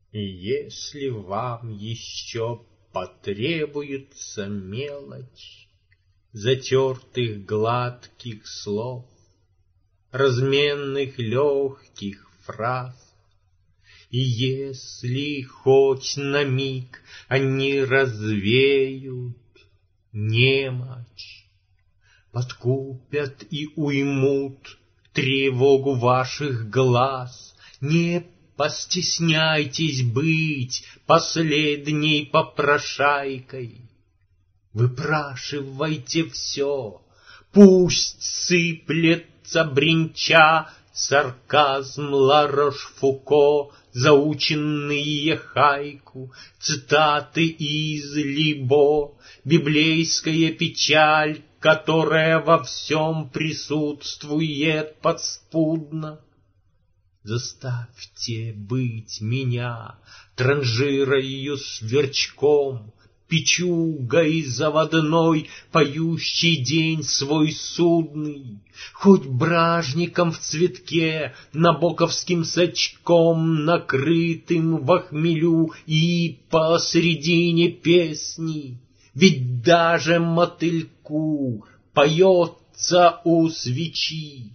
И если вам еще потребуется мелочь затертых гладких слов, разменных легких фраз, и если хоть на миг они развеют немочь, подкупят и уймут тревогу ваших глаз, не постесняйтесь быть последней попрошайкой. Выпрашивайте все, пусть сыплется бренча сарказм Ла-Рош-Фуко, заученные хайку, цитаты из Либо, библейская печаль, которая во всем присутствует подспудно. Заставьте быть меня транжирою сверчком, печугой заводной, поющий день свой судный, хоть бражником в цветке, набоковским сачком, накрытым во хмелю и посредине песни. Ведь даже мотыльку поется у свечи.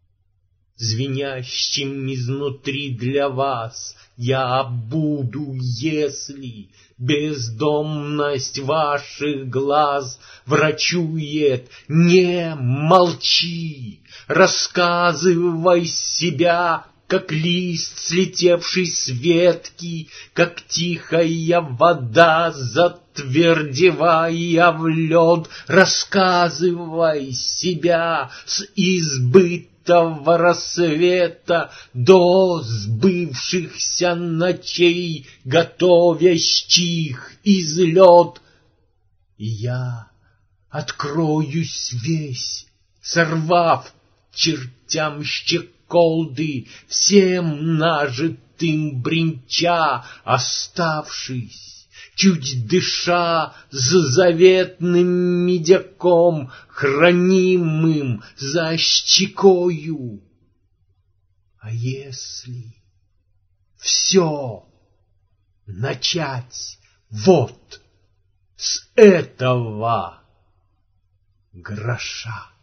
Звенящим изнутри для вас я буду, если бездомность ваших глаз врачует. Не молчи, рассказывай себя, как лист, слетевший с ветки, как тихая вода, затвердевая в лед. Рассказывай себя с избыточным рассвета до сбывшихся ночей, готовящих излет. И я откроюсь весь, сорвав чертям щеколды, всем нажитым бренча, оставшись, чуть дыша, с заветным медяком, хранимым за щекою. А если все начать вот с этого гроша?